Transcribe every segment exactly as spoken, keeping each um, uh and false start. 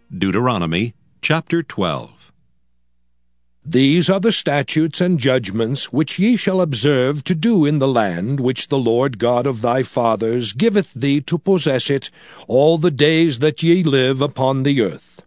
Deuteronomy chapter twelve. These are the statutes and judgments which ye shall observe to do in the land which the Lord God of thy fathers giveth thee to possess it all the days that ye live upon the earth.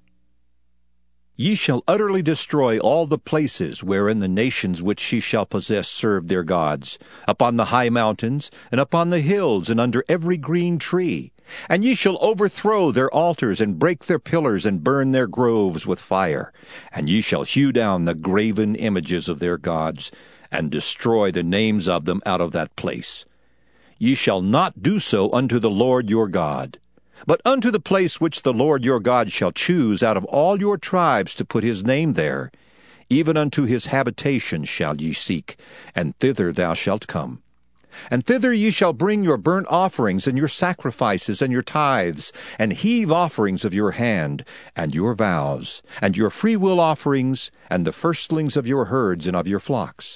Ye shall utterly destroy all the places wherein the nations which ye shall possess serve their gods, upon the high mountains, and upon the hills, and under every green tree. And ye shall overthrow their altars, and break their pillars, and burn their groves with fire. And ye shall hew down the graven images of their gods, and destroy the names of them out of that place. Ye shall not do so unto the Lord your God. But unto the place which the Lord your God shall choose out of all your tribes to put his name there, even unto his habitation shall ye seek, and thither thou shalt come. And thither ye shall bring your burnt offerings, and your sacrifices, and your tithes, and heave offerings of your hand, and your vows, and your freewill offerings, and the firstlings of your herds and of your flocks.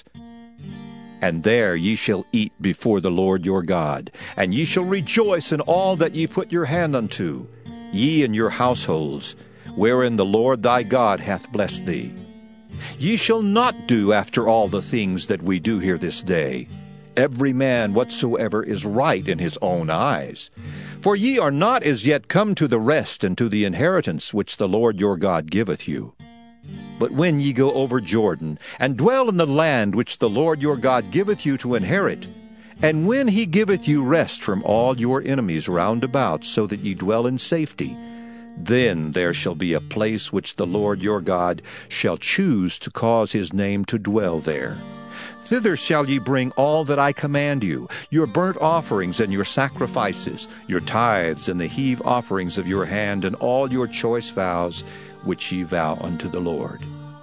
And there ye shall eat before the Lord your God, and ye shall rejoice in all that ye put your hand unto, ye and your households, wherein the Lord thy God hath blessed thee. Ye shall not do after all the things that we do here this day, every man whatsoever is right in his own eyes. For ye are not as yet come to the rest and to the inheritance which the Lord your God giveth you. But when ye go over Jordan, and dwell in the land which the Lord your God giveth you to inherit, and when he giveth you rest from all your enemies round about, so that ye dwell in safety, then there shall be a place which the Lord your God shall choose to cause his name to dwell there. Thither shall ye bring all that I command you, your burnt offerings and your sacrifices, your tithes and the heave offerings of your hand, and all your choice vows, which ye vow unto the Lord.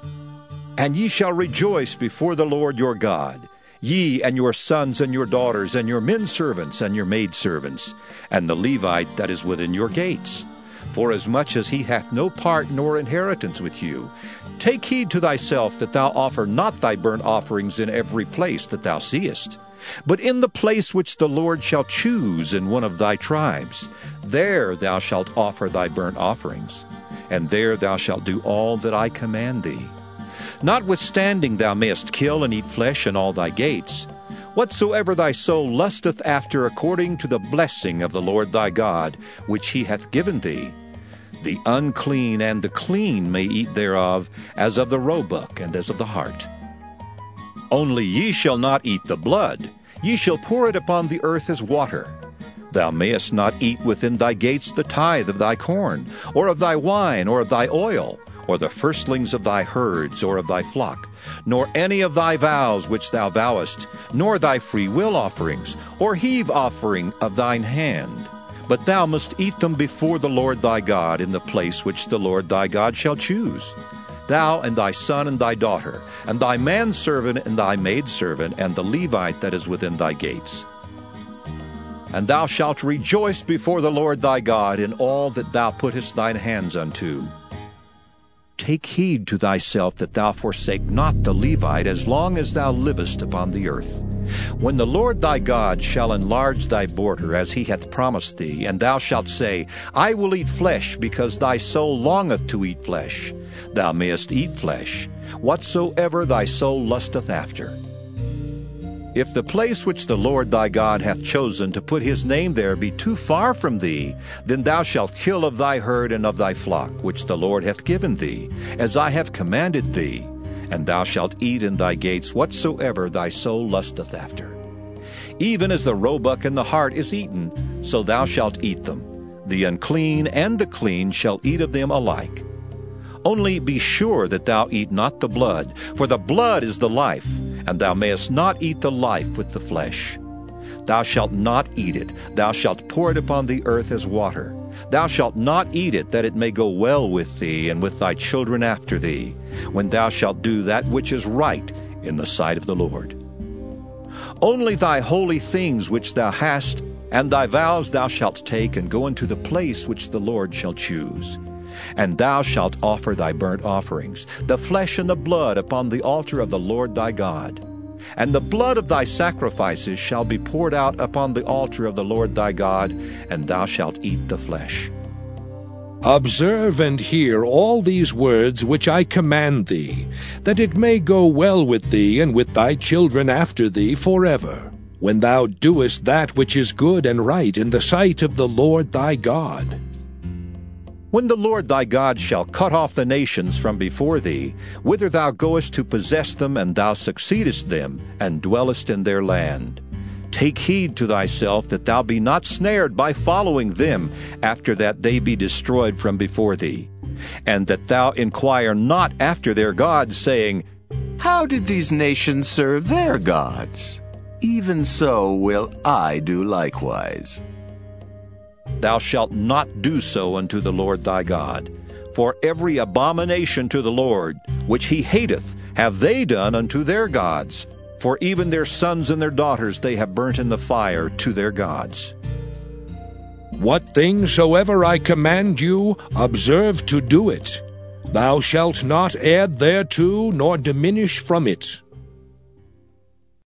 And ye shall rejoice before the Lord your God, ye and your sons and your daughters, and your men servants and your maidservants, and the Levite that is within your gates. Forasmuch as he hath no part nor inheritance with you, take heed to thyself that thou offer not thy burnt offerings in every place that thou seest, but in the place which the Lord shall choose in one of thy tribes. There thou shalt offer thy burnt offerings, and there thou shalt do all that I command thee. Notwithstanding thou mayest kill and eat flesh in all thy gates. Whatsoever thy soul lusteth after according to the blessing of the Lord thy God, which he hath given thee, the unclean and the clean may eat thereof, as of the roebuck and as of the hart. Only ye shall not eat the blood, ye shall pour it upon the earth as water. Thou mayest not eat within thy gates the tithe of thy corn, or of thy wine, or of thy oil, or the firstlings of thy herds, or of thy flock, nor any of thy vows which thou vowest, nor thy freewill offerings, or heave offering of thine hand. But thou must eat them before the Lord thy God in the place which the Lord thy God shall choose. Thou and thy son and thy daughter, and thy manservant and thy maidservant, and the Levite that is within thy gates. And thou shalt rejoice before the Lord thy God in all that thou puttest thine hands unto. Take heed to thyself that thou forsake not the Levite as long as thou livest upon the earth. When the Lord thy God shall enlarge thy border as he hath promised thee, and thou shalt say, I will eat flesh, because thy soul longeth to eat flesh, thou mayest eat flesh, whatsoever thy soul lusteth after. If the place which the Lord thy God hath chosen to put his name there be too far from thee, then thou shalt kill of thy herd and of thy flock, which the Lord hath given thee, as I have commanded thee, and thou shalt eat in thy gates whatsoever thy soul lusteth after. Even as the roebuck and the hart is eaten, so thou shalt eat them. The unclean and the clean shall eat of them alike. Only be sure that thou eat not the blood, for the blood is the life, and thou mayest not eat the life with the flesh. Thou shalt not eat it, thou shalt pour it upon the earth as water. Thou shalt not eat it, that it may go well with thee and with thy children after thee, when thou shalt do that which is right in the sight of the Lord. Only thy holy things which thou hast, and thy vows thou shalt take, and go into the place which the Lord shall choose. And thou shalt offer thy burnt offerings, the flesh and the blood, upon the altar of the Lord thy God. And the blood of thy sacrifices shall be poured out upon the altar of the Lord thy God, and thou shalt eat the flesh. Observe and hear all these words which I command thee, that it may go well with thee and with thy children after thee forever, when thou doest that which is good and right in the sight of the Lord thy God. When the Lord thy God shall cut off the nations from before thee, whither thou goest to possess them, and thou succeedest them, and dwellest in their land, take heed to thyself that thou be not snared by following them, after that they be destroyed from before thee, and that thou inquire not after their gods, saying, How did these nations serve their gods? Even so will I do likewise. Thou shalt not do so unto the Lord thy God. For every abomination to the Lord, which he hateth, have they done unto their gods. For even their sons and their daughters they have burnt in the fire to their gods. What things soever I command you, observe to do it. Thou shalt not add thereto, nor diminish from it.